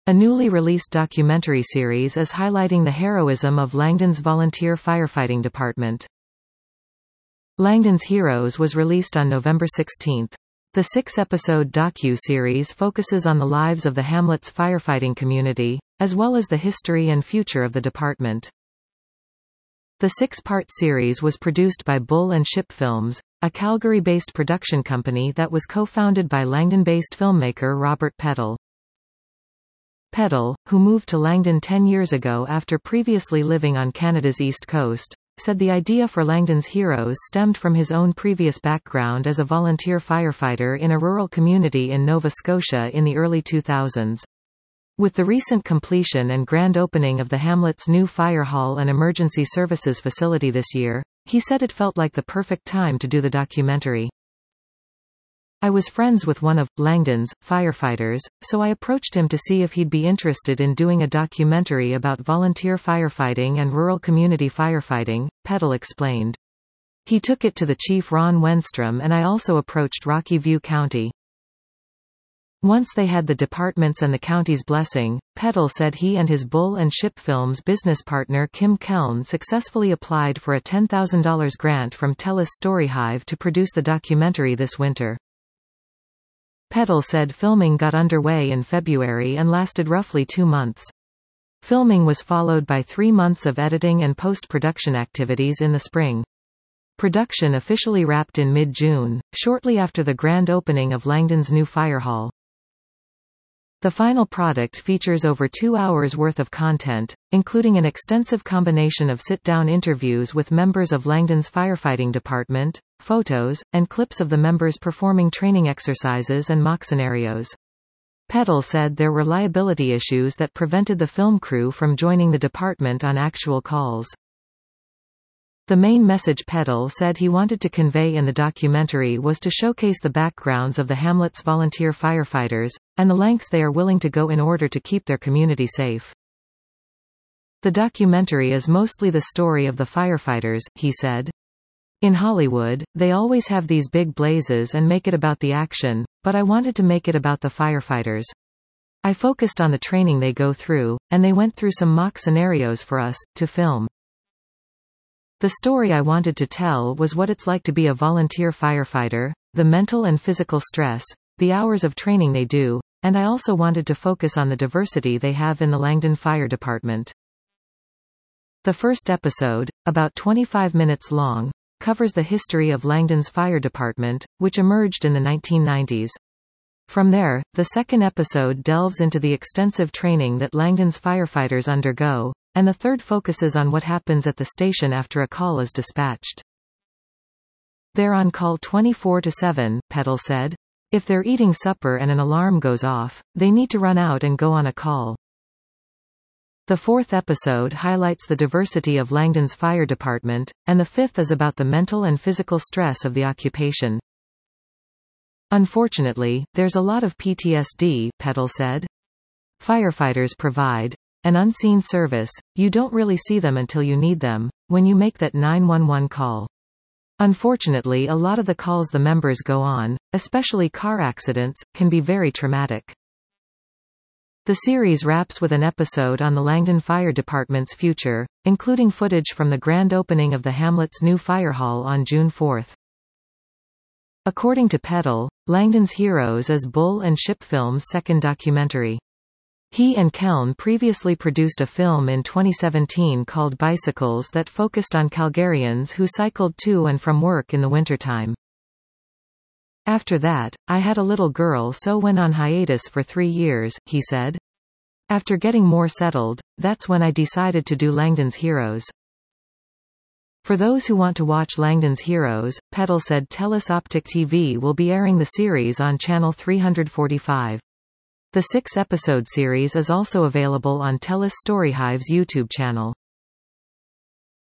A newly released documentary series is highlighting the heroism of Langdon's volunteer firefighting department. Langdon's Heroes was released on November 16. The 6-episode docu-series focuses on the lives of the hamlet's firefighting community, as well as the history and future of the department. The 6-part series was produced by Bull and Ship Films, a Calgary-based production company that was co-founded by Langdon-based filmmaker Robert Peddle. Peddle, who moved to Langdon 10 years ago after previously living on Canada's East Coast, said the idea for Langdon's Heroes stemmed from his own previous background as a volunteer firefighter in a rural community in Nova Scotia in the early 2000s. With the recent completion and grand opening of the hamlet's new fire hall and emergency services facility this year, he said it felt like the perfect time to do the documentary. I was friends with one of Langdon's firefighters, so I approached him to see if he'd be interested in doing a documentary about volunteer firefighting and rural community firefighting, Peddle explained. He took it to the chief Ron Wenstrom, and I also approached Rocky View County. Once they had the department's and the county's blessing, Peddle said he and his Bull and Ship Films business partner Kim Keln successfully applied for a $10,000 grant from TELUS Storyhive to produce the documentary this winter. Peddle said filming got underway in February and lasted roughly 2 months. Filming was followed by 3 months of editing and post-production activities in the spring. Production officially wrapped in mid-June, shortly after the grand opening of Langdon's new fire hall. The final product features over 2 hours worth of content, including an extensive combination of sit-down interviews with members of Langdon's firefighting department, photos, and clips of the members performing training exercises and mock scenarios. Peddle said there were liability issues that prevented the film crew from joining the department on actual calls. The main message Peddle said he wanted to convey in the documentary was to showcase the backgrounds of the hamlet's volunteer firefighters, and the lengths they are willing to go in order to keep their community safe. The documentary is mostly the story of the firefighters, he said. In Hollywood, they always have these big blazes and make it about the action, but I wanted to make it about the firefighters. I focused on the training they go through, and they went through some mock scenarios for us to film. The story I wanted to tell was what it's like to be a volunteer firefighter, the mental and physical stress, the hours of training they do, and I also wanted to focus on the diversity they have in the Langdon Fire Department. The first episode, about 25 minutes long, covers the history of Langdon's fire department, which emerged in the 1990s. From there, the second episode delves into the extensive training that Langdon's firefighters undergo, and the third focuses on what happens at the station after a call is dispatched. They're on call 24/7, Peddle said. If they're eating supper and an alarm goes off, they need to run out and go on a call. The fourth episode highlights the diversity of Langdon's fire department, and the fifth is about the mental and physical stress of the occupation. Unfortunately, there's a lot of PTSD, Peddle said. Firefighters provide an unseen service. You don't really see them until you need them, when you make that 911 call. Unfortunately, a lot of the calls the members go on, especially car accidents, can be very traumatic. The series wraps with an episode on the Langdon Fire Department's future, including footage from the grand opening of the hamlet's new fire hall on June 4. According to Peddle, Langdon's Heroes is Bull and Ship Films' second documentary. He and Keln previously produced a film in 2017 called Bicycles that focused on Calgarians who cycled to and from work in the wintertime. After that, I had a little girl, so went on hiatus for 3 years, he said. After getting more settled, that's when I decided to do Langdon's Heroes. For those who want to watch Langdon's Heroes, Peddle said TELUS Optic TV will be airing the series on Channel 345. The 6-episode series is also available on TELUS Storyhive's YouTube channel.